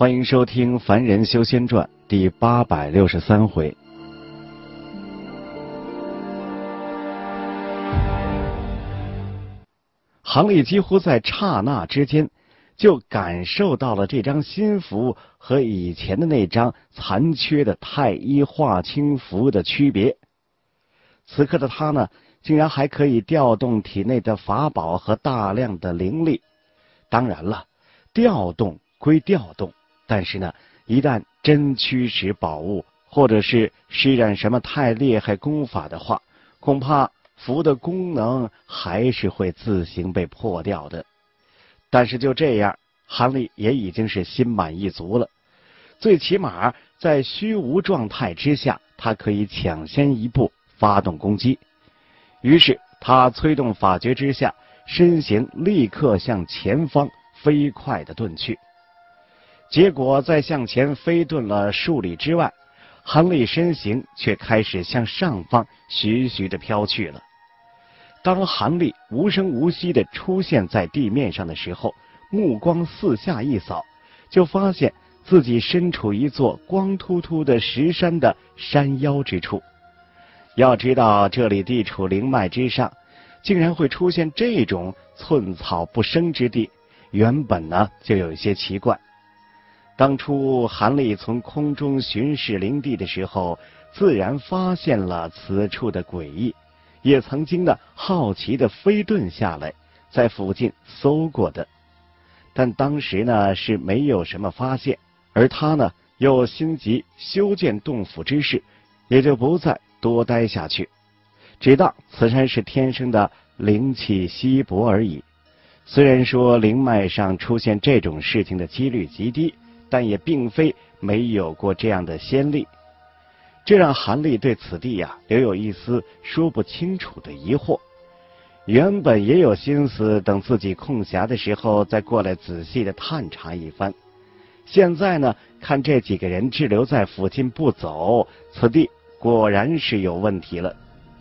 欢迎收听《凡人修仙传》第863回。杭历几乎在刹那之间就感受到了这张新符和以前的那张残缺的太医化清符的区别。此刻的他呢，竟然还可以调动体内的法宝和大量的灵力。当然了，调动归调动，但是呢，一旦真驱使宝物，或者是施展什么太厉害功法的话，恐怕符的功能还是会自行被破掉的。但是就这样，韩立也已经是心满意足了。最起码在虚无状态之下，他可以抢先一步发动攻击。于是他催动法诀之下，身形立刻向前方飞快地遁去。结果在向前飞遁了数里之外，韩立身形却开始向上方徐徐地飘去了。当韩立无声无息地出现在地面上的时候，目光四下一扫，就发现自己身处一座光秃秃的石山的山腰之处。要知道这里地处灵脉之上，竟然会出现这种寸草不生之地，原本呢就有些奇怪。当初韩立从空中巡视灵地的时候，自然发现了此处的诡异，也曾经的好奇的飞遁下来，在附近搜过的。但当时呢是没有什么发现，而他呢又心急修建洞府之事，也就不再多待下去，只当此山是天生的灵气稀薄而已。虽然说灵脉上出现这种事情的几率极低，但也并非没有过这样的先例。这让韩立对此地留有一丝说不清楚的疑惑。原本也有心思等自己空暇的时候再过来仔细的探查一番，现在呢，看这几个人滞留在附近不走，此地果然是有问题了。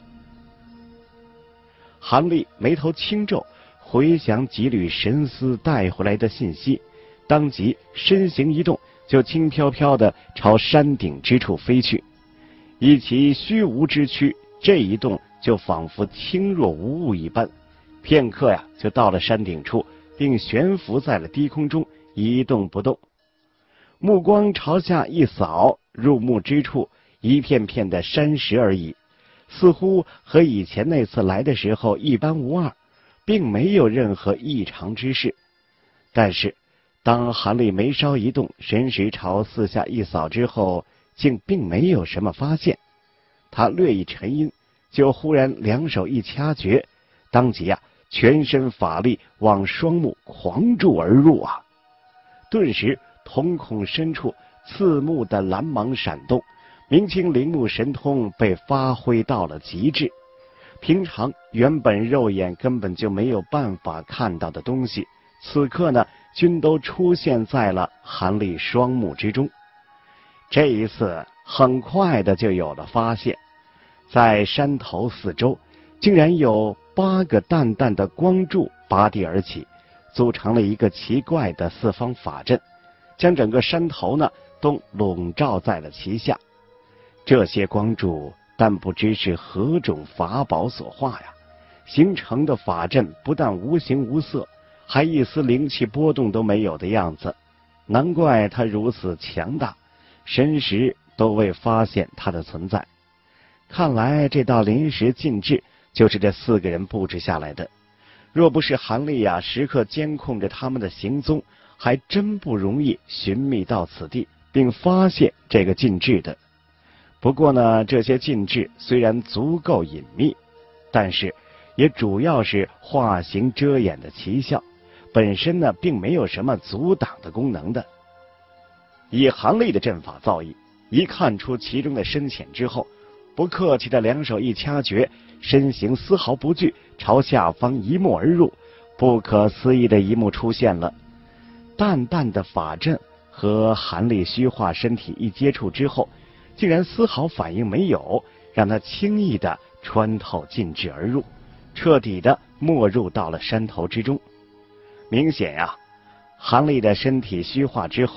韩立眉头轻皱，回想几缕神思带回来的信息，当即身形一动，就轻飘飘地朝山顶之处飞去。以其虚无之躯，这一动就仿佛轻若无物一般，片刻就到了山顶处，并悬浮在了低空中，一动不动。目光朝下一扫，入目之处一片片的山石而已，似乎和以前那次来的时候一般无二，并没有任何异常之事。但是当韩立眉梢一动，神识朝四下一扫之后，竟并没有什么发现。他略一沉吟，就忽然两手一掐诀，当即全身法力往双目狂注而入顿时瞳孔深处刺目的蓝芒闪动，明清灵目神通被发挥到了极致。平常原本肉眼根本就没有办法看到的东西，此刻呢均都出现在了韩立双目之中。这一次很快的就有了发现，在山头四周竟然有8个淡淡的光柱拔地而起，组成了一个奇怪的四方法阵，将整个山头呢都笼罩在了其下。这些光柱但不知是何种法宝所化形成的法阵不但无形无色，还一丝灵气波动都没有的样子。难怪它如此强大，神识都未发现它的存在。看来这道临时禁制就是这4个人布置下来的，若不是韩立时刻监控着他们的行踪，还真不容易寻觅到此地并发现这个禁制的。不过呢，这些禁制虽然足够隐秘，但是也主要是化形遮掩的奇效，本身呢并没有什么阻挡的功能的。以韩立的阵法造诣，一看出其中的深浅之后，不客气的两手一掐诀，身形丝毫不惧，朝下方一没而入。不可思议的一幕出现了，淡淡的法阵和韩立虚化身体一接触之后，竟然丝毫反应没有，让他轻易的穿透禁制而入，彻底的没入到了山头之中。明显韩立的身体虚化之后，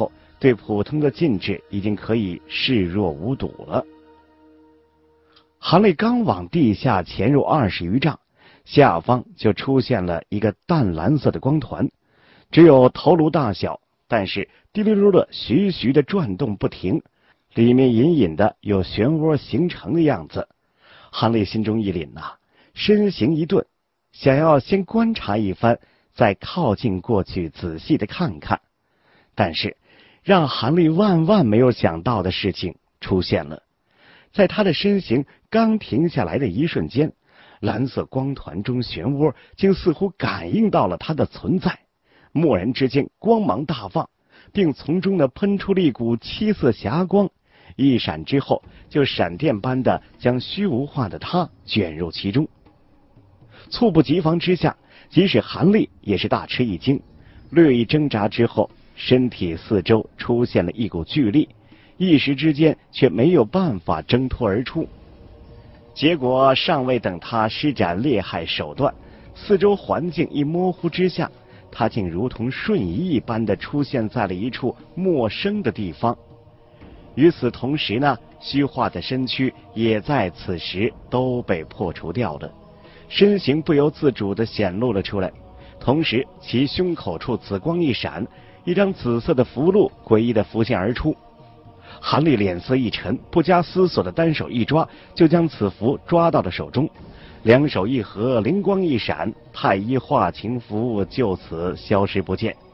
对普通的禁制已经可以视若无睹了。韩立刚往地下潜入20余丈，下方就出现了一个淡蓝色的光团，只有头颅大小，但是滴溜溜的徐徐的转动不停，里面隐隐的有漩涡形成的样子。韩立心中一凛呐，身形一顿，想要先观察一番，再靠近过去仔细的看看。但是让韩立万万没有想到的事情出现了，在他的身形刚停下来的一瞬间，蓝色光团中漩涡竟似乎感应到了他的存在，蓦然之间光芒大放，并从中呢喷出了一股七色霞光，一闪之后就闪电般的将虚无化的他卷入其中。猝不及防之下，即使韩立也是大吃一惊，略一挣扎之后，身体四周出现了一股巨力，一时之间却没有办法挣脱而出。结果尚未等他施展厉害手段，四周环境一模糊之下，他竟如同瞬移一般的出现在了一处陌生的地方。与此同时呢，虚化的身躯也在此时都被破除掉了，身形不由自主地显露了出来，同时其胸口处紫光一闪，一张紫色的符箓诡异地浮现而出。韩立脸色一沉，不加思索的单手一抓，就将此符抓到了手中，两手一合，灵光一闪，太一化情符就此消失不见。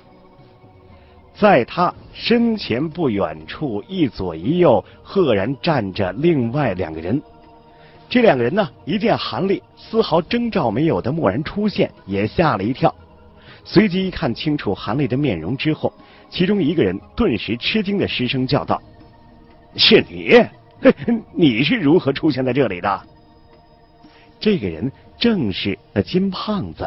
在他身前不远处，一左一右赫然站着另外两个人。这两个人呢，一见韩立丝毫征兆没有的蓦然出现，也吓了一跳。随即一看清楚韩立的面容之后，其中一个人顿时吃惊的失声叫道：“是你？你是如何出现在这里的？”这个人正是那金胖子。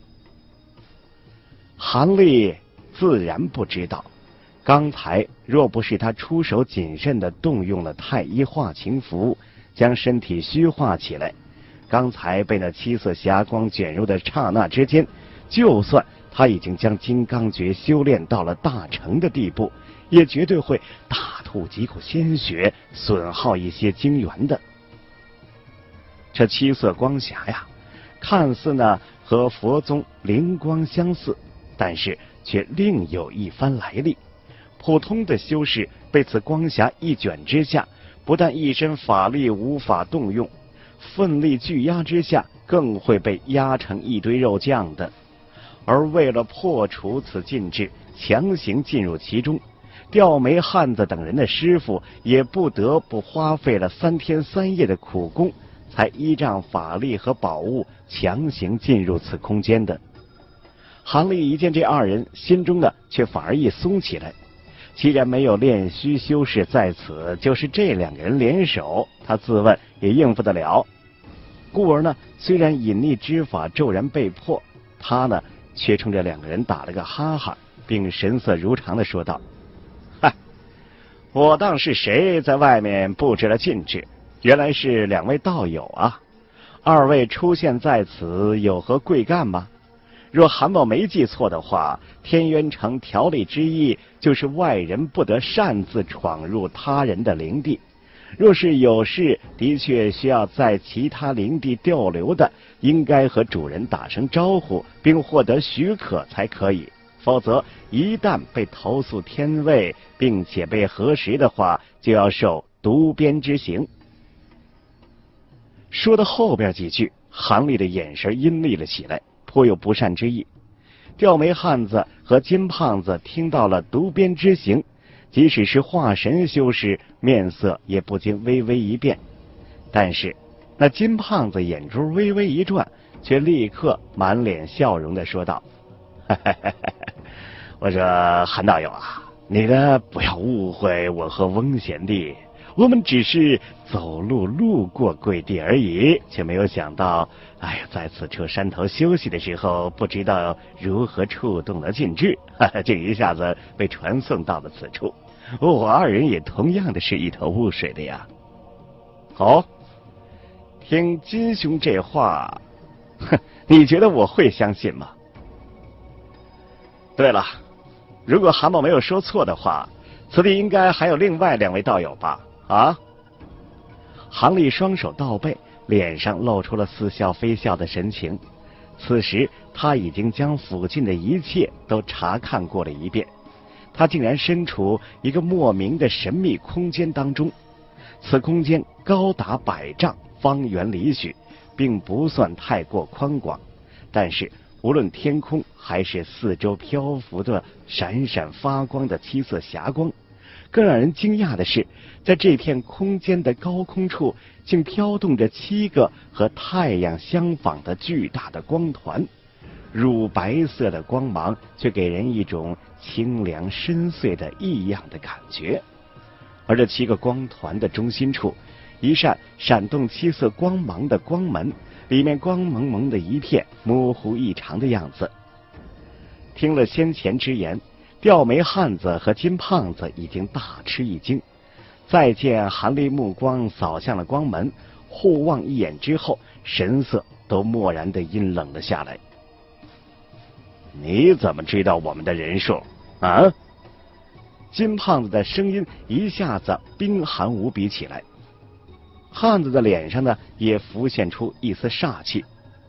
韩立自然不知道，刚才若不是他出手谨慎地动用了太一化情符，将身体虚化起来，刚才被那七色霞光卷入的刹那之间，就算他已经将金刚诀修炼到了大成的地步，也绝对会大吐几口鲜血，损耗一些精元的。这七色光霞呀，看似呢和佛宗灵光相似，但是却另有一番来历。普通的修士被此光霞一卷之下，不但一身法力无法动用，奋力巨压之下更会被压成一堆肉酱的。而为了破除此禁制，强行进入其中，吊眉汉子等人的师傅也不得不花费了3天3夜的苦功，才依仗法力和宝物强行进入此空间的。韩立一见这二人，心中呢却反而一松起来。既然没有炼虚修士在此，就是这两个人联手，他自问也应付得了。故而呢，虽然隐匿之法骤然被破，他呢却冲这两个人打了个哈哈，并神色如常地说道：“嗨，我当是谁在外面布置了禁制，原来是两位道友啊！二位出现在此，有何贵干吗？若韩某没记错的话，天渊城条例之一就是外人不得擅自闯入他人的领地。若是有事的确需要在其他领地逗留的，应该和主人打声招呼，并获得许可才可以。否则，一旦被投诉天位，并且被核实的话，就要受毒鞭之刑。”说到后边几句，韩立的眼神阴厉了起来，颇有不善之意。吊眉汉子和金胖子听到了毒鞭之刑，即使是化神修士，面色也不禁微微一变。但是那金胖子眼珠微微一转，却立刻满脸笑容地说道：“我说韩道友啊，你呢不要误会我和翁贤弟，我们只是走路路过贵地而已，却没有想到，在此处山头休息的时候，不知道如何触动了禁制，这一下子被传送到了此处。我二人也同样的是一头雾水的呀。”好，听金兄这话，你觉得我会相信吗？对了，如果韩某没有说错的话， 此地应该还有另外2位道友吧？啊？杭丽双手倒背，脸上露出了似笑非笑的神情。此时他已经将附近的一切都查看过了一遍，他竟然身处一个莫名的神秘空间当中。此空间高达100丈，方圆里许，并不算太过宽广，但是无论天空还是四周漂浮的闪闪发光的七色霞光，更让人惊讶的是，在这片空间的高空处竟飘动着7个和太阳相仿的巨大的光团，乳白色的光芒却给人一种清凉深邃的异样的感觉。而这7个光团的中心处，一扇闪动7色光芒的光门，里面光蒙蒙的一片，模糊异常的样子。听了先前之言，吊眉汉子和金胖子已经大吃一惊，再见韩立目光扫向了光门，互望一眼之后，神色都蓦然的阴冷了下来。你怎么知道我们的人数啊？金胖子的声音一下子冰寒无比起来，汉子的脸上呢也浮现出一丝煞气。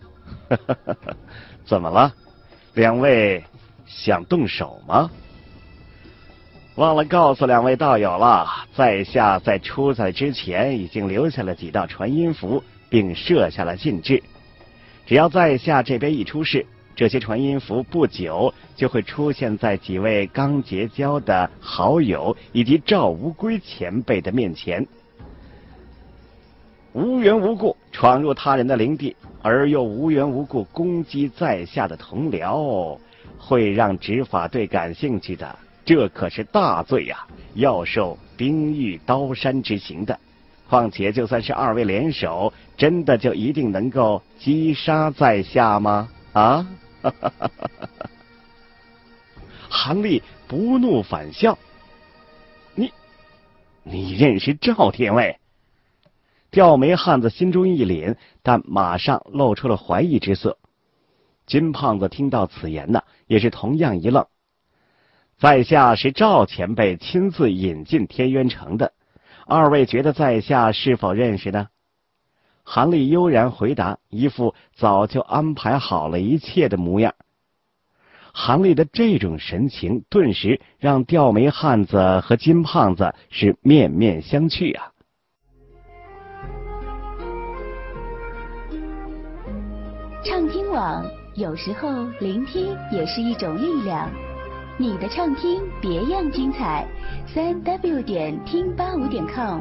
怎么了？2位想动手吗？忘了告诉2位道友了，在下在出赛之前已经留下了几道传音符，并设下了禁制。只要在下这边一出事，这些传音符不久就会出现在几位刚结交的好友以及赵无归前辈的面前。无缘无故闯入他人的领地，而又无缘无故攻击在下的同僚，会让执法队感兴趣的，这可是大罪呀，要受冰狱刀山之刑的。况且就算是2位联手，真的就一定能够击杀在下吗？啊？韩立不怒反笑，你认识赵天卫？吊眉汉子心中一凛，但马上露出了怀疑之色。金胖子听到此言呢，也是同样一愣。在下是赵前辈亲自引进天渊城的，2位觉得在下是否认识呢？韩立悠然回答，一副早就安排好了一切的模样。韩立的这种神情顿时让吊眉汉子和金胖子是面面相觑啊。 畅听网，有时候聆听也是一种力量。你的畅听别样精彩，3w 点听85点com。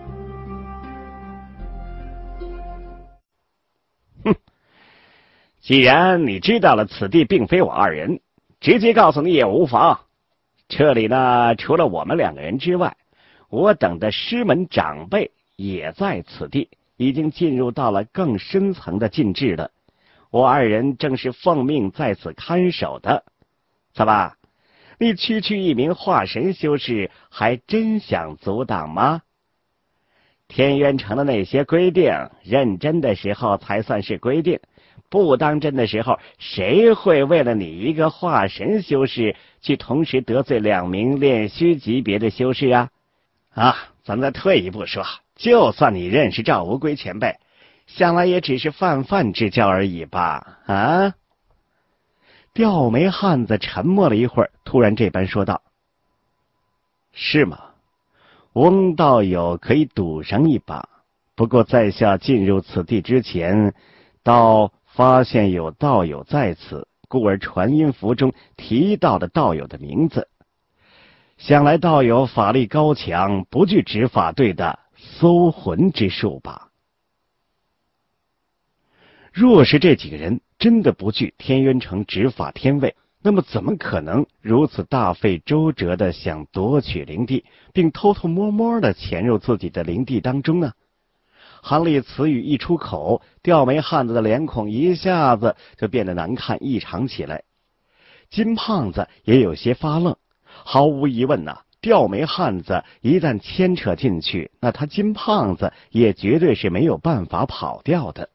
既然你知道了此地并非我2人，直接告诉你也无妨。这里呢，除了我们2个人之外，我等的师门长辈也在此地，已经进入到了更深层的禁制了。我2人正是奉命在此看守的。怎么，你区区一名化神修士，还真想阻挡吗？天渊城的那些规定，认真的时候才算是规定，不当真的时候，谁会为了你一个化神修士去同时得罪2名炼虚级别的修士啊？咱再退一步说，就算你认识赵无归前辈，想来也只是泛泛之交而已吧？啊？吊眉汉子沉默了一会儿，突然这般说道：“是吗？翁道友可以赌上一把，不过在下进入此地之前，倒发现有道友在此，故而传音符中提到的道友的名字。想来道友法力高强，不惧执法队的搜魂之术吧？若是这几个人真的不惧天渊城执法天位，那么怎么可能如此大费周折的想夺取灵地，并偷偷摸摸的潜入自己的灵地当中呢？韩立此语一出口，吊眉汉子的脸孔一下子就变得难看异常起来。金胖子也有些发愣，毫无疑问呐，吊眉汉子一旦牵扯进去，那他金胖子也绝对是没有办法跑掉的。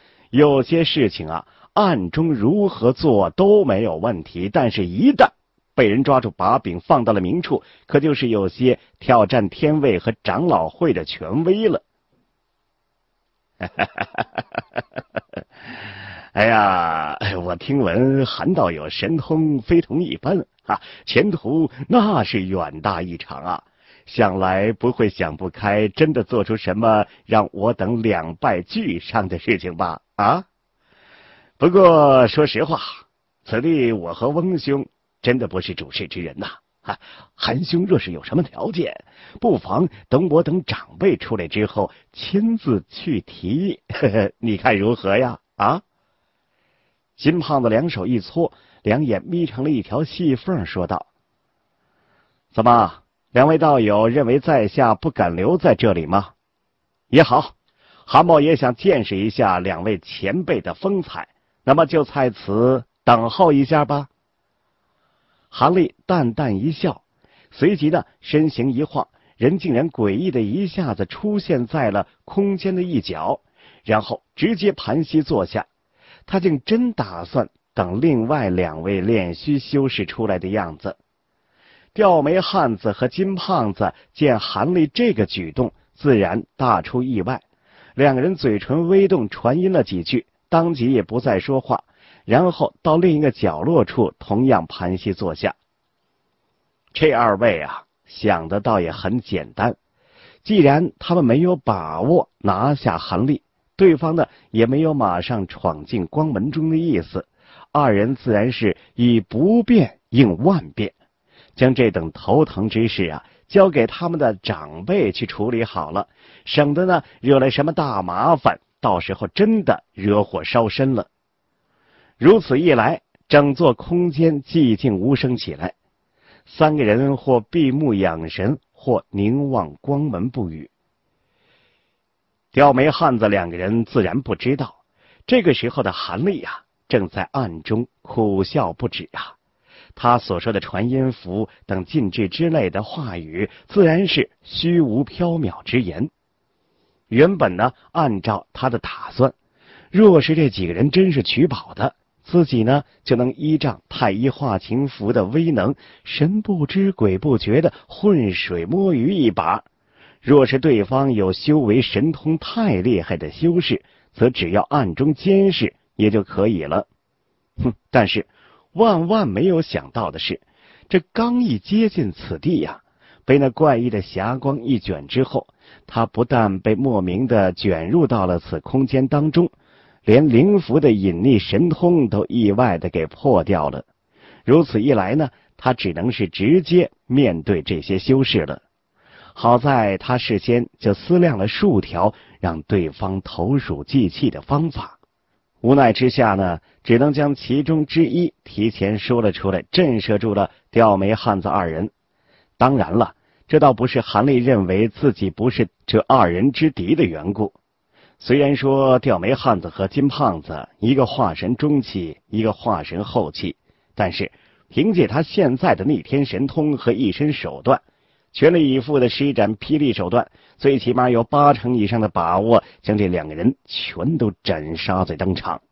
有些事情啊，暗中如何做都没有问题，但是一旦被人抓住把柄放到了明处，可就是有些挑战天位和长老会的权威了。哎呀，我听闻韩道友神通非同一般啊，前途那是远大异常啊，想来不会想不开，真的做出什么让我等两败俱伤的事情吧？啊！不过说实话，此地我和翁兄真的不是主事之人呐。韩兄若是有什么条件，不妨等我等长辈出来之后亲自去提，你看如何呀？啊！金胖子两手一搓，两眼眯成了一条细缝，说道：“怎么，两位道友认为在下不敢留在这里吗？也好，韩某也想见识一下两位前辈的风采，那么就在此等候一下吧。”韩立淡淡一笑，随即呢，身形一晃，人竟然诡异的一下子出现在了空间的一角，然后直接盘膝坐下。他竟真打算等另外两位炼虚修士出来的样子。吊眉汉子和金胖子见韩立这个举动，自然大出意外，两个人嘴唇微动，传音了几句，当即也不再说话，然后到另一个角落处同样盘膝坐下。这二位啊，想的倒也很简单，既然他们没有把握拿下韩立，对方呢也没有马上闯进光门中的意思，二人自然是以不变应万变，将这等头疼之事啊交给他们的长辈去处理好了，省得呢惹来什么大麻烦，到时候真的惹火烧身了。如此一来，整座空间寂静无声起来，三个人或闭目养神，或凝望光门不语。吊眉汉子两个人自然不知道，这个时候的韩立啊，正在暗中苦笑不止啊。他所说的传音符等禁制之类的话语，自然是虚无缥缈之言。原本呢，按照他的打算，若是这几个人真是取宝的，自己呢就能依仗太医化情符的威能，神不知鬼不觉的浑水摸鱼一把。若是对方有修为神通太厉害的修士，则只要暗中监视也就可以了。但是万万没有想到的是，这刚一接近此地呀，被那怪异的霞光一卷之后，他不但被莫名的卷入到了此空间当中，连灵符的隐匿神通都意外的给破掉了。如此一来呢，他只能是直接面对这些修士了。好在他事先就思量了数条让对方投鼠忌器的方法，无奈之下呢，只能将其中之一提前说了出来，震慑住了吊眉汉子二人。当然了，这倒不是韩立认为自己不是这二人之敌的缘故。虽然说吊眉汉子和金胖子一个化神中期，一个化神后期，但是凭借他现在的逆天神通和一身手段，全力以赴的施展霹雳手段，最起码有80%以上的把握将这两个人全都斩杀在当场。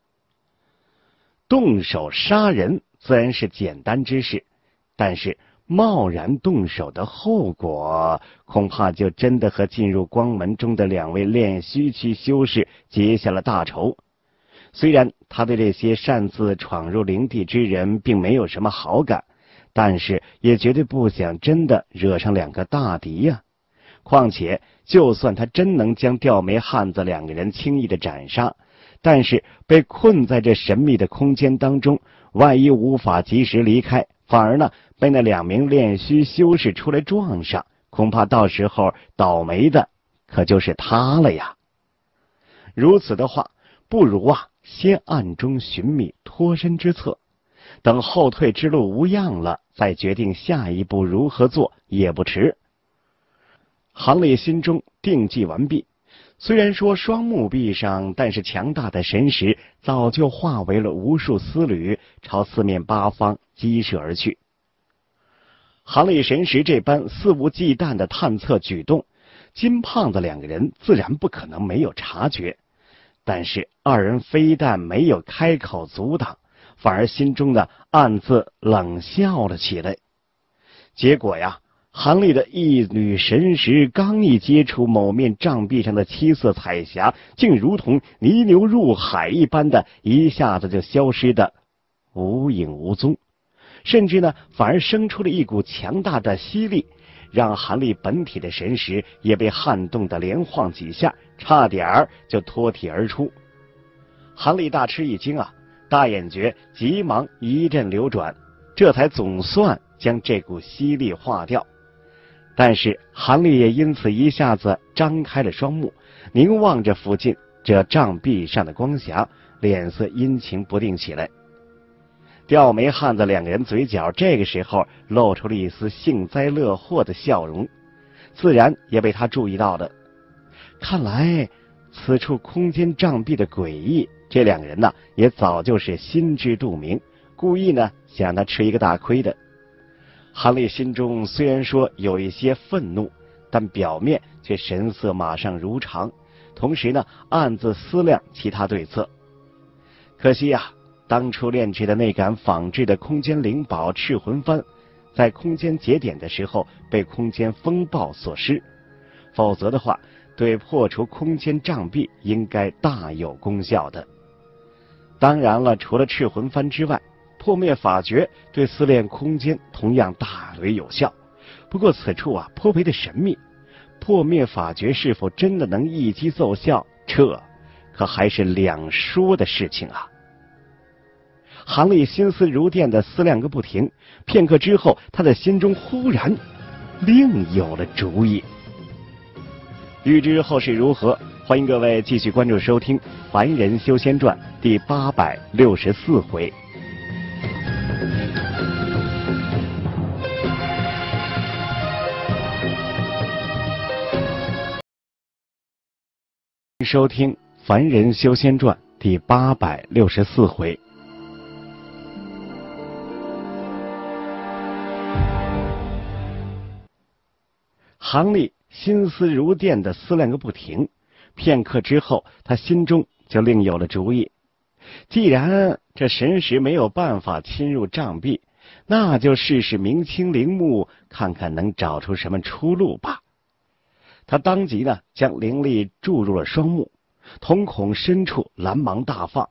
动手杀人自然是简单之事，但是贸然动手的后果，恐怕就真的和进入光门中的两位炼虚期修士结下了大仇。虽然他对这些擅自闯入灵地之人并没有什么好感，但是也绝对不想真的惹上两个大敌呀。况且就算他真能将吊眉汉子两个人轻易的斩杀，但是被困在这神秘的空间当中，万一无法及时离开，反而呢被那2名炼虚修士出来撞上，恐怕到时候倒霉的可就是他了呀。如此的话，不如先暗中寻觅脱身之策，等后退之路无恙了，再决定下一步如何做也不迟。韩立心中定计完毕，虽然说双目闭上，但是强大的神识早就化为了无数丝缕，朝四面八方激射而去。韩立神识这般肆无忌惮的探测举动，金胖子两个人自然不可能没有察觉，但是二人非但没有开口阻挡， 反而心中呢暗自冷笑了起来。结果呀，韩立的一缕神识刚一接触某面障壁上的七色彩霞，竟如同泥牛入海一般的一下子就消失的无影无踪，甚至呢反而生出了一股强大的吸力，让韩立本体的神识也被撼动的连晃几下，差点儿就脱体而出。韩立大吃一惊啊，大眼诀急忙一阵流转，这才总算将这股吸力化掉。但是韩立也因此一下子张开了双目，凝望着附近这障壁上的光霞，脸色阴晴不定起来。吊眉汉子两个人嘴角这个时候露出了一丝幸灾乐祸的笑容，自然也被他注意到了。看来此处空间障壁的诡异，这两个人呢也早就是心知肚明，故意呢想让他吃一个大亏的。韩立心中虽然说有一些愤怒，但表面却神色马上如常，同时呢暗自思量其他对策。可惜呀，当初炼制的那杆仿制的空间灵宝赤魂幡，在空间节点的时候被空间风暴所失，否则的话对破除空间障壁应该大有功效的。当然了，除了赤魂幡之外，破灭法诀对撕裂空间同样大为有效，不过此处啊颇为的神秘，破灭法诀是否真的能一击奏效，这可还是两说的事情啊。韩立心思如电的思量个不停，片刻之后，他的心中忽然另有了主意。欲知后事如何，欢迎各位继续关注收听《凡人修仙传》第864回。收听《凡人修仙传》第864回。韩立心思如电的思量个不停，片刻之后，他心中就另有了主意。既然这神识没有办法侵入障壁，那就试试明清陵墓，看看能找出什么出路吧。他当即呢将灵力注入了双目，瞳孔深处蓝芒大放。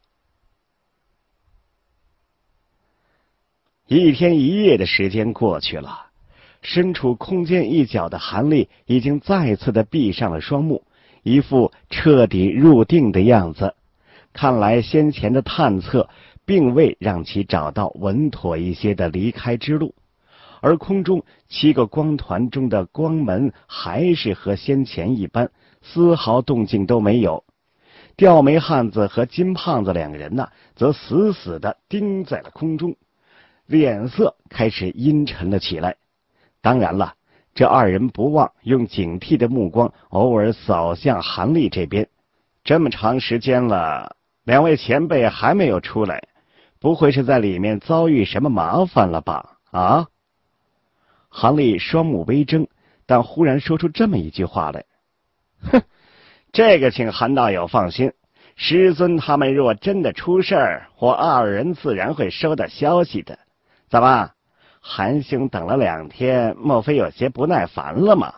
一天一夜的时间过去了，身处空间一角的韩立已经再次的闭上了双目，一副彻底入定的样子。看来先前的探测并未让其找到稳妥一些的离开之路，而空中7个光团中的光门还是和先前一般，丝毫动静都没有。吊眉汉子和金胖子两个人呢，则死死地盯在了空中，脸色开始阴沉了起来。当然了，这二人不忘用警惕的目光偶尔扫向韩立这边。这么长时间了，两位前辈还没有出来，不会是在里面遭遇什么麻烦了吧？啊？韩立双目微睁，但忽然说出这么一句话来：哼，这个请韩道友放心，师尊他们若真的出事儿，我二人自然会收到消息的。怎么，韩兄等了2天，莫非有些不耐烦了吗？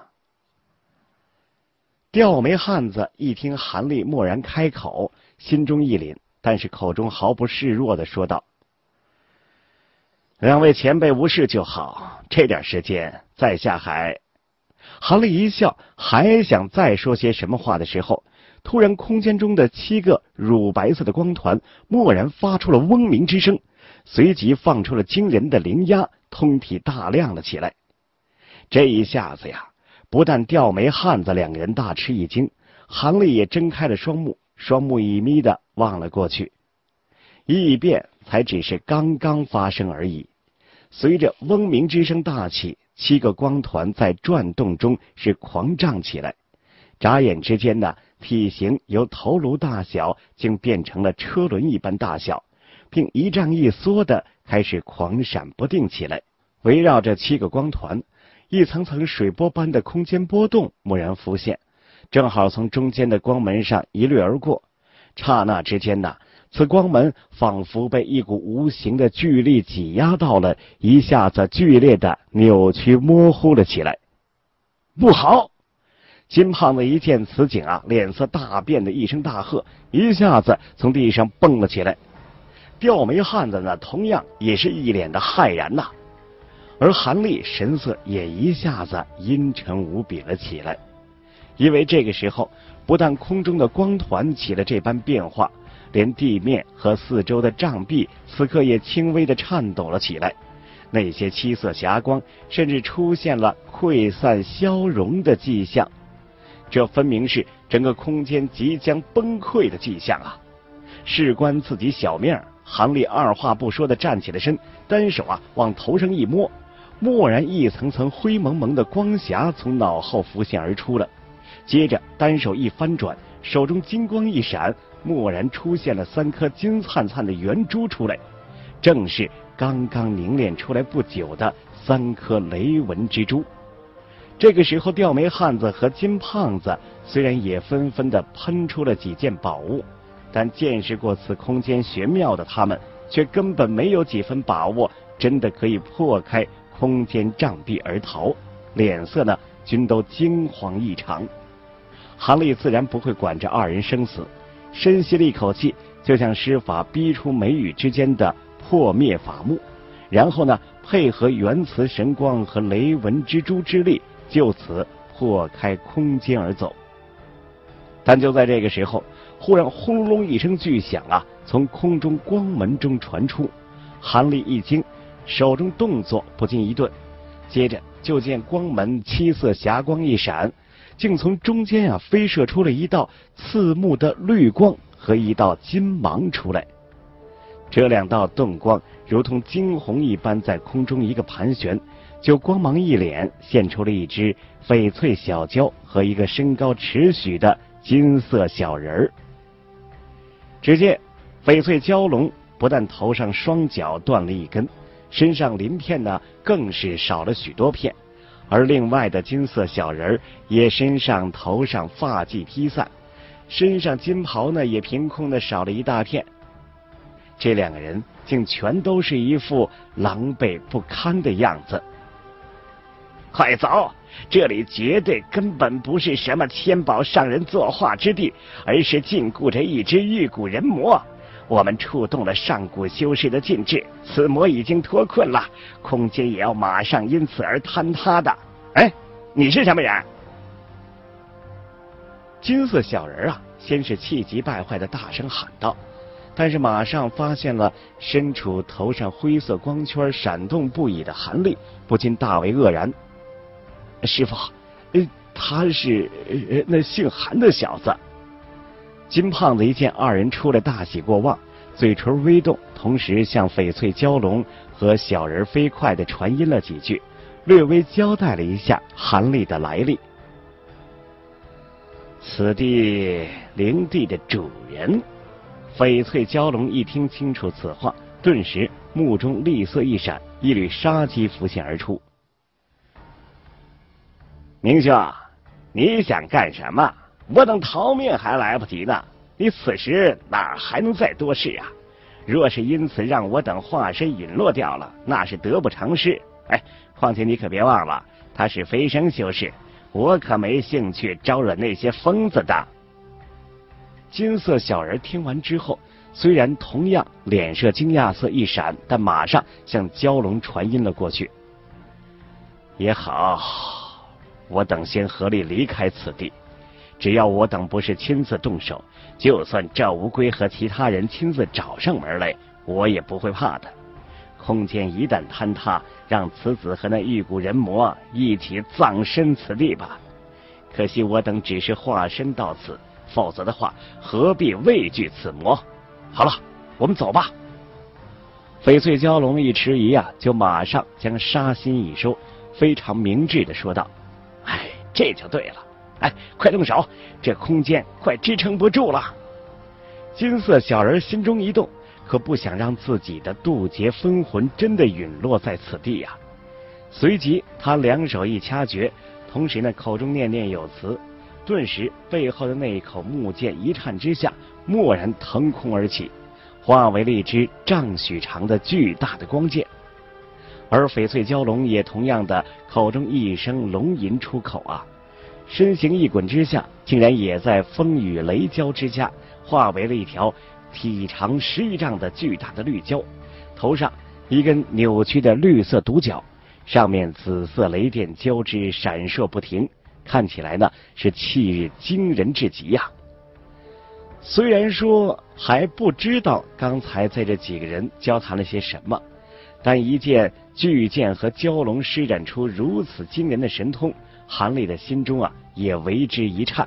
吊眉汉子一听韩立蓦然开口，心中一凛，但是口中毫不示弱地说道：两位前辈无事就好，这点时间再下海。韩立一笑，还想再说些什么话的时候，突然空间中的7个乳白色的光团蓦然发出了嗡鸣之声，随即放出了惊人的灵压，通体大亮了起来。这一下子呀，不但吊眉汉子两个人大吃一惊，韩立也睁开了双目，双目一眯的望了过去。异变才只是刚刚发生而已。随着嗡鸣之声大起，7个光团在转动中是狂胀起来，眨眼之间呢，体型由头颅大小竟变成了车轮一般大小，并一胀一缩的开始狂闪不定起来。围绕着7个光团，一层层水波般的空间波动蓦然浮现，正好从中间的光门上一掠而过。刹那之间呢， 此光门仿佛被一股无形的巨力挤压到了，一下子剧烈的扭曲模糊了起来。不好！金胖子一见此景啊，脸色大变的一声大喝，一下子从地上蹦了起来。吊眉汉子呢，同样也是一脸的骇然呐。而韩立神色也一下子阴沉无比了起来，因为这个时候不但空中的光团起了这般变化，连地面和四周的障壁此刻也轻微的颤抖了起来，那些七色霞光甚至出现了溃散消融的迹象，这分明是整个空间即将崩溃的迹象啊！事关自己小命，韩立二话不说的站起了身，单手啊往头上一摸，蓦然一层层灰蒙蒙的光霞从脑后浮现而出了，接着单手一翻转，手中金光一闪，蓦然出现了3颗金灿灿的圆珠出来，正是刚刚凝练出来不久的3颗雷纹之珠。这个时候，吊眉汉子和金胖子虽然也纷纷的喷出了几件宝物，但见识过此空间玄妙的他们，却根本没有几分把握真的可以破开空间障壁而逃，脸色呢均都惊慌异常。韩立自然不会管这2人生死，深吸了一口气，就向施法逼出眉宇之间的破灭法幕，然后呢配合元磁神光和雷纹之珠之力，就此破开空间而走。但就在这个时候，忽然轰隆隆一声巨响啊，从空中光门中传出。韩立一惊，手中动作不禁一顿，接着就见光门七色霞光一闪，竟从中间啊飞射出了一道刺目的绿光和一道金芒出来。这2道动光如同惊鸿一般在空中一个盘旋，就光芒一敛，现出了一只翡翠小蛟和一个身高尺许的金色小人儿。只见翡翠蛟龙不但头上双脚断了一根，身上鳞片呢更是少了许多片，而另外的金色小人儿也身上头上发髻披散，身上金袍呢也凭空的少了一大片。这2个人竟全都是一副狼狈不堪的样子。快走！这里绝对根本不是什么千宝上人作画之地，而是禁锢着一只玉骨人魔。我们触动了上古修士的禁制，此魔已经脱困了，空间也要马上因此而坍塌的。哎，你是什么人？金色小人啊，先是气急败坏的大声喊道，但是马上发现了身处头上灰色光圈闪动不已的韩立，不禁大为愕然。师父，他是那姓韩的小子。金胖子一见2人出来，大喜过望，嘴唇微动，同时向翡翠蛟龙和小人飞快地传音了几句，略微交代了一下韩立的来历。此地灵地的主人。翡翠蛟龙一听清楚此话，顿时目中厉色一闪，一缕杀机浮现而出。明兄，你想干什么？我等逃命还来不及呢，你此时哪还能再多事啊？若是因此让我等化身陨落掉了，那是得不偿失。哎，况且你可别忘了，他是飞升修士，我可没兴趣招惹那些疯子的。金色小人听完之后，虽然同样脸色惊讶色一闪，但马上向蛟龙传音了过去。也好，我等先合力离开此地，只要我等不是亲自动手，就算赵无归和其他人亲自找上门来，我也不会怕的。空间一旦坍塌，让此子和那玉骨人魔一起葬身此地吧。可惜我等只是化身到此，否则的话何必畏惧此魔。好了，我们走吧。翡翠蛟龙一迟疑啊，就马上将杀心一收，非常明智的说道：哎，这就对了，哎，快动手，这空间快支撑不住了。金色小人心中一动，可不想让自己的渡劫分魂真的陨落在此地呀。随即他两手一掐诀，同时呢口中念念有词，顿时背后的那一口木剑一颤之下，蓦然腾空而起， 化为了一只丈许长的巨大的光剑。而翡翠蛟龙也同样的口中一声龙吟出口啊，身形一滚之下，竟然也在风雨雷交之下化为了一条体长10余丈的巨大的绿蛟，头上一根扭曲的绿色独角，上面紫色雷电交织闪烁不停，看起来呢是气势惊人至极呀。虽然说还不知道刚才在这几个人交谈了些什么，但一见巨剑和蛟龙施展出如此惊人的神通，韩立的心中啊也为之一颤。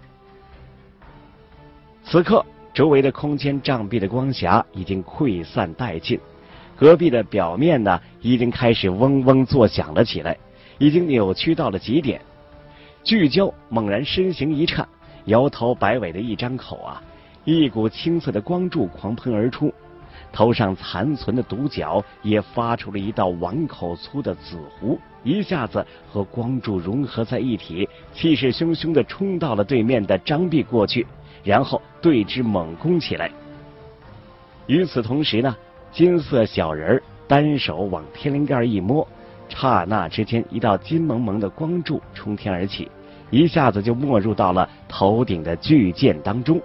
此刻周围的空间障壁的光霞已经溃散殆尽，戈壁的表面呢已经开始嗡嗡作响了起来，已经扭曲到了极点。巨蛟猛然身形一颤，摇头摆尾的一张口啊，一股青色的光柱狂喷而出，头上残存的独角也发出了一道碗口粗的紫弧，一下子和光柱融合在一起，气势汹汹地冲到了对面的张壁过去，然后对之猛攻起来。与此同时呢，金色小人单手往天灵盖一摸，刹那之间一道金蒙蒙的光柱冲天而起，一下子就没入到了头顶的巨剑当中。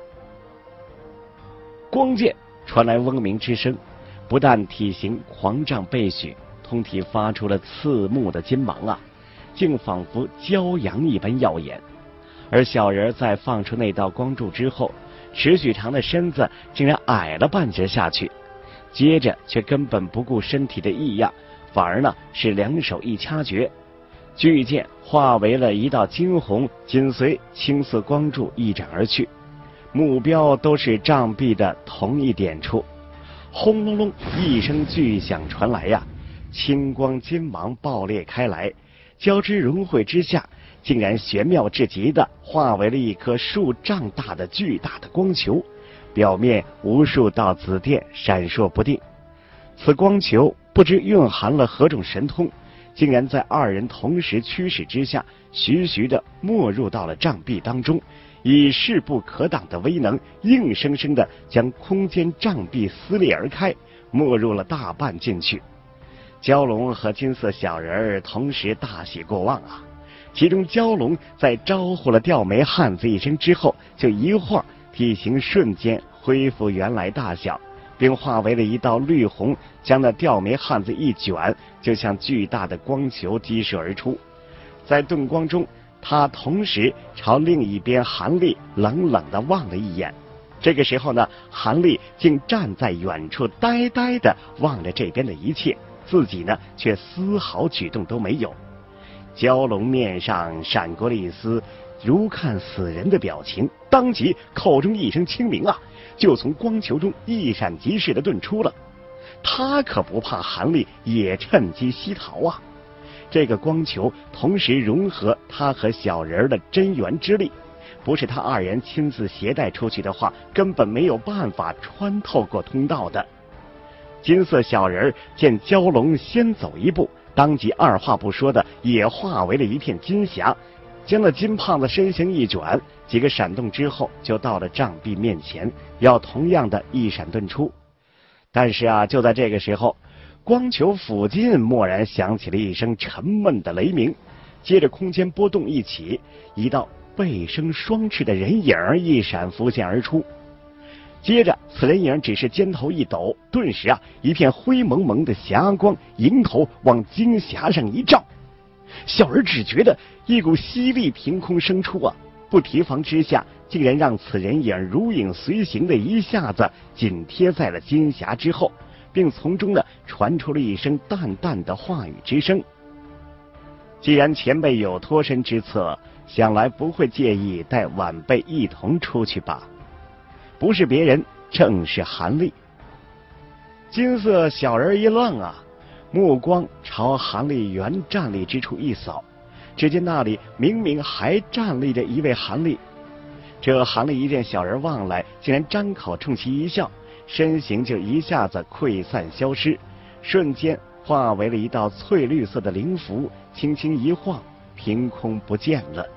光剑传来嗡鸣之声，不但体型狂胀倍许，通体发出了刺目的金芒啊，竟仿佛骄阳一般耀眼。而小人在放出那道光柱之后，持许长的身子竟然矮了半截下去，接着却根本不顾身体的异样，反而呢是两手一掐诀，巨剑化为了一道金红，紧随青色光柱一斩而去，目标都是障壁的同一点处。轰隆隆一声巨响传来呀，青光金芒爆裂开来，交织融汇之下，竟然玄妙至极的化为了一颗数丈大的巨大的光球，表面无数道紫电闪烁不定。此光球不知蕴含了何种神通，竟然在二人同时驱使之下，徐徐的没入到了障壁当中，以势不可挡的威能，硬生生的将空间障壁撕裂而开，没入了大半进去。蛟龙和金色小人同时大喜过望啊！其中蛟龙在招呼了吊眉汉子一声之后，就一晃体型瞬间恢复原来大小，并化为了一道绿红，将那吊眉汉子一卷，就像巨大的光球激射而出。在遁光中，他同时朝另一边韩立冷冷地望了一眼。这个时候呢，韩立竟站在远处呆呆地望着这边的一切，自己呢却丝毫举动都没有。蛟龙面上闪过了一丝如看死人的表情，当即口中一声清明啊，就从光球中一闪即逝的遁出了。他可不怕韩立也趁机西逃啊！这个光球同时融合他和小人的真元之力，不是他二人亲自携带出去的话，根本没有办法穿透过通道的。金色小人见蛟龙先走一步，当即二话不说的也化为了一片金霞，将那金胖子身形一转，几个闪动之后就到了障壁面前，要同样的一闪遁出。但是啊，就在这个时候，光球附近蓦然响起了一声沉闷的雷鸣，接着空间波动一起，一道背生双翅的人影一闪浮现而出。接着此人影只是肩头一抖，顿时啊，一片灰蒙蒙的霞光迎头往金匣上一照，小人只觉得一股吸力凭空生出啊，不提防之下，竟然让此人影如影随形的一下子紧贴在了金匣之后，并从中呢传出了一声淡淡的话语之声。既然前辈有脱身之策，想来不会介意带晚辈一同出去吧？不是别人，正是韩立。金色小人一愣啊，目光朝韩立原站立之处一扫，只见那里明明还站立着一位韩立。这韩立一见小人望来，竟然张口冲其一笑，身形就一下子溃散消失，瞬间化为了一道翠绿色的灵符，轻轻一晃，凭空不见了。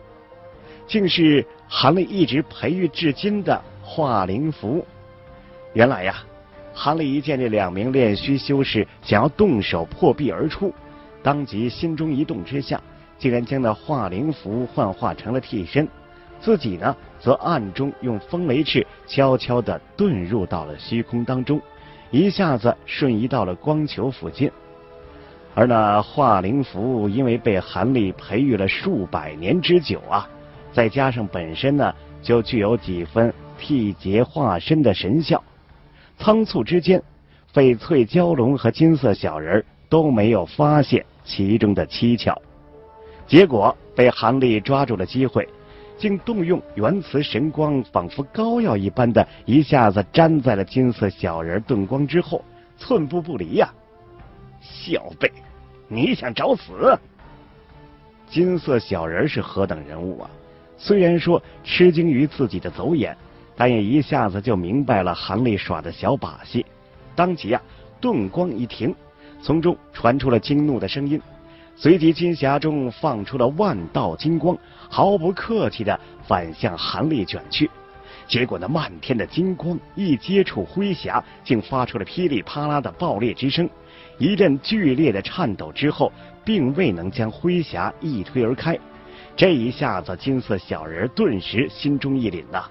竟是韩立一直培育至今的化灵符。 原来呀，韩立一见这2名炼虚修士想要动手破壁而出，当即心中一动之下，竟然将那化灵符幻化成了替身，自己呢则暗中用风雷翅悄悄地遁入到了虚空当中，一下子瞬移到了光球附近。而那化灵符因为被韩立培育了数百年之久啊，再加上本身呢就具有几分替劫化身的神效，仓促之间，翡翠蛟龙和金色小人都没有发现其中的蹊跷，结果被韩立抓住了机会，竟动用原磁神光，仿佛膏药一般的一下子粘在了金色小人遁光之后，寸步不离呀！小辈，你想找死？金色小人是何等人物啊！虽然说吃惊于自己的走眼，但也一下子就明白了韩立耍的小把戏，当即啊，遁光一停，从中传出了惊怒的声音，随即金匣中放出了万道金光，毫不客气地反向韩立卷去。结果那漫天的金光一接触灰匣，竟发出了噼里啪啦的爆裂之声，一阵剧烈的颤抖之后，并未能将灰匣一推而开。这一下子，金色小人顿时心中一凛呐！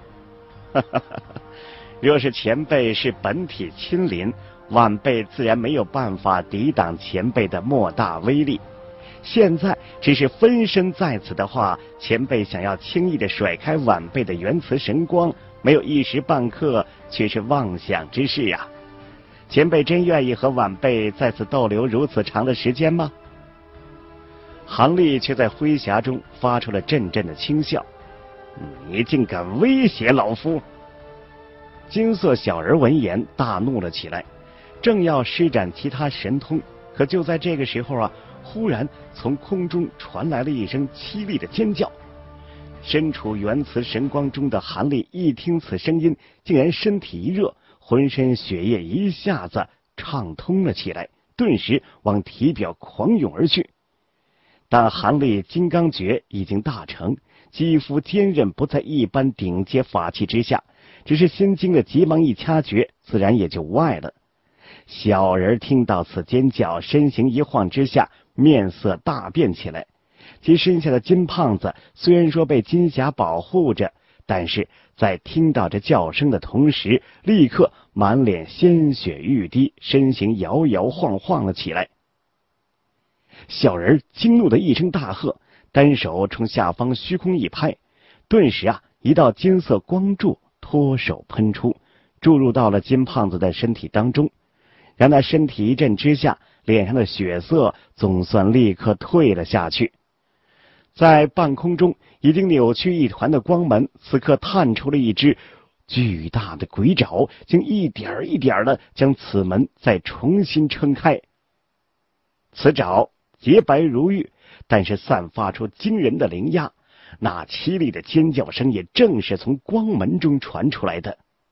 若是前辈是本体亲临，晚辈自然没有办法抵挡前辈的莫大威力。现在只是分身在此的话，前辈想要轻易的甩开晚辈的原磁神光，没有一时半刻却是妄想之事呀！前辈真愿意和晚辈在此逗留如此长的时间吗？韩立却在灰匣中发出了阵阵的轻笑：“你竟敢威胁老夫！”金色小人闻言大怒了起来，正要施展其他神通，可就在这个时候啊，忽然从空中传来了一声凄厉的尖叫。身处原磁神光中的韩立一听此声音，竟然身体一热，浑身血液一下子畅通了起来，顿时往体表狂涌而去。但韩立金刚诀已经大成，肌肤坚韧，不在一般顶阶法器之下，只是心经的急忙一掐诀，自然也就无碍了。小人听到此尖叫，身形一晃之下，面色大变起来。其身下的金胖子虽然说被金匣保护着，但是在听到这叫声的同时，立刻满脸鲜血欲滴，身形摇摇晃晃了起来。小人惊怒的一声大喝，单手冲下方虚空一拍，顿时啊，一道金色光柱脱手喷出，注入到了金胖子的身体当中，让他身体一震之下，脸上的血色总算立刻退了下去。在半空中已经扭曲一团的光门，此刻探出了一只巨大的鬼爪，竟一点一点的将此门再重新撑开。此爪洁白如玉，但是散发出惊人的灵压，那凄厉的尖叫声也正是从光门中传出来的。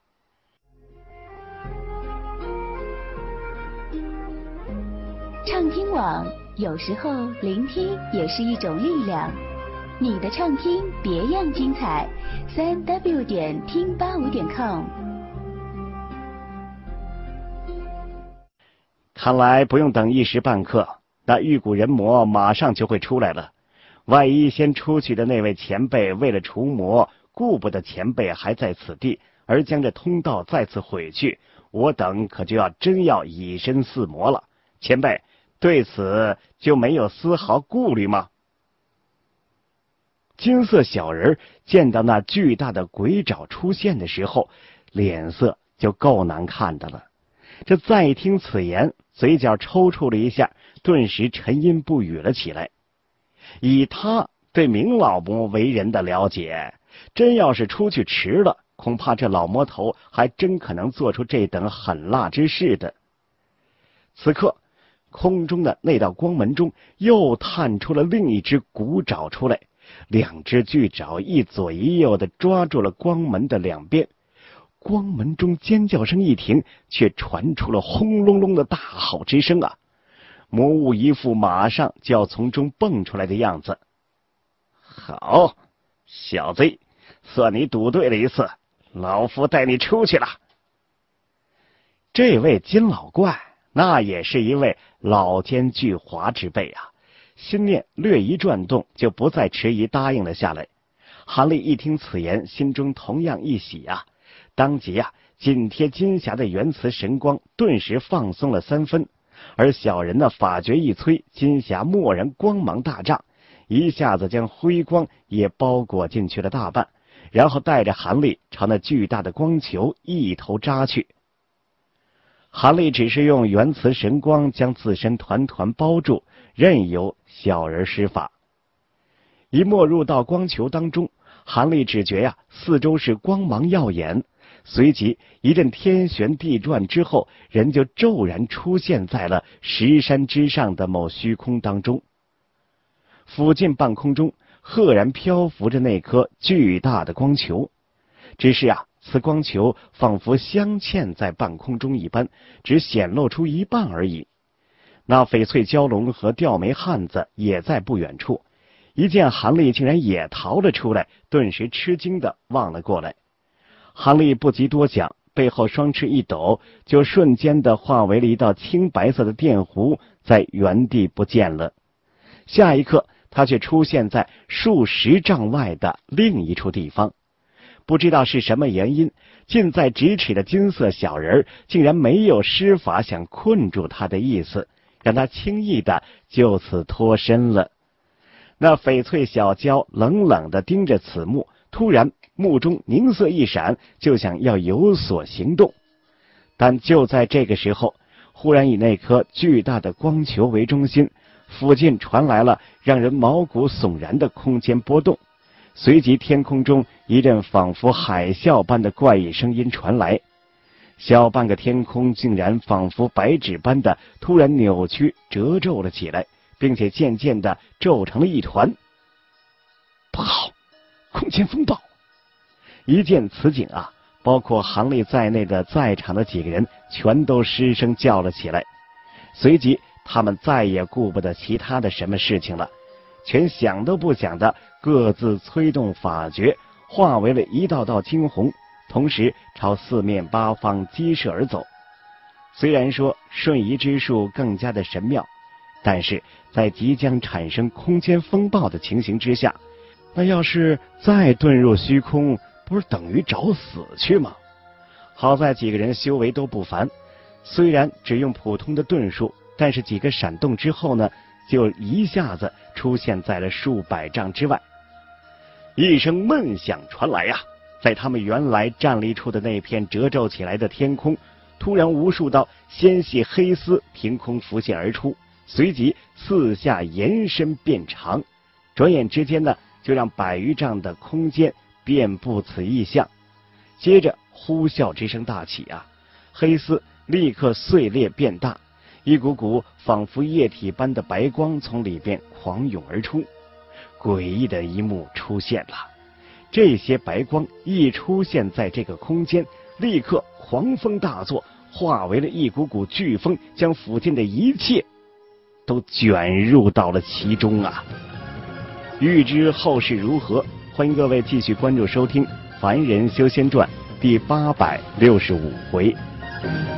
畅听网，有时候聆听也是一种力量。你的畅听别样精彩，3w 点听85.com。 看来不用等一时半刻，那玉骨人魔马上就会出来了。万一先出去的那位前辈为了除魔，顾不得前辈还在此地，而将这通道再次毁去，我等可就要真要以身试魔了。前辈对此就没有丝毫顾虑吗？金色小人见到那巨大的鬼爪出现的时候，脸色就够难看的了。这再听此言，嘴角抽搐了一下，顿时沉吟不语了起来。以他对明老魔为人的了解，真要是出去迟了，恐怕这老魔头还真可能做出这等狠辣之事的。此刻空中的那道光门中又探出了另一只骨爪出来，两只巨爪一左一右的抓住了光门的两边。光门中尖叫声一停，却传出了轰隆隆的大吼之声啊！魔物一副马上就要从中蹦出来的样子。好，小子，算你赌对了一次，老夫带你出去了。 这位金老怪那也是一位老奸巨猾之辈啊，心念略一转动，就不再迟疑，答应了下来。韩立一听此言，心中同样一喜啊，当即啊紧贴金匣的原磁神光顿时放松了3分，而小人的法诀一催，金匣蓦然光芒大涨，一下子将辉光也包裹进去了大半，然后带着韩立朝那巨大的光球一头扎去。韩立只是用原磁神光将自身团团包住，任由小人施法。一没入到光球当中，韩立只觉四周是光芒耀眼，随即一阵天旋地转之后，人就骤然出现在了石山之上的某虚空当中。附近半空中赫然漂浮着那颗巨大的光球，只是此光球仿佛镶嵌在半空中一般，只显露出一半而已。那翡翠蛟龙和吊眉汉子也在不远处，一见韩立竟然也逃了出来，顿时吃惊地望了过来。韩立不及多想，背后双翅一抖，就瞬间地化为了一道青白色的电弧，在原地不见了。下一刻，他却出现在数十丈外的另一处地方。不知道是什么原因，近在咫尺的金色小人竟然没有施法想困住他的意思，让他轻易的就此脱身了。那翡翠小蛟冷冷地盯着此幕，突然目中凝色一闪，就想要有所行动。但就在这个时候，忽然以那颗巨大的光球为中心，附近传来了让人毛骨悚然的空间波动，随即天空中一阵仿佛海啸般的怪异声音传来，小半个天空竟然仿佛白纸般的突然扭曲褶皱了起来，并且渐渐的皱成了一团。不好，空间风暴！一见此景包括韩立在内的在场的几个人全都失声叫了起来。随即他们再也顾不得其他的什么事情了，全想都不想的各自催动法诀，化为了一道道惊鸿，同时朝四面八方激射而走。虽然说瞬移之术更加的神妙，但是在即将产生空间风暴的情形之下，那要是再遁入虚空，不是等于找死去吗？好在几个人修为都不凡，虽然只用普通的遁术，但是几个闪动之后呢，就一下子出现在了数百丈之外。一声闷响传来在他们原来站立处的那片褶皱起来的天空，突然无数道纤细黑丝凭空浮现而出，随即四下延伸变长，转眼之间呢，就让100余丈的空间遍布此异象。接着呼啸之声大起黑丝立刻碎裂变大，一股股仿佛液体般的白光从里边狂涌而出。诡异的一幕出现了，这些白光一出现在这个空间，立刻狂风大作，化为了一股股飓风，将附近的一切都卷入到了其中欲知后事如何，欢迎各位继续关注收听《凡人修仙传》第865回。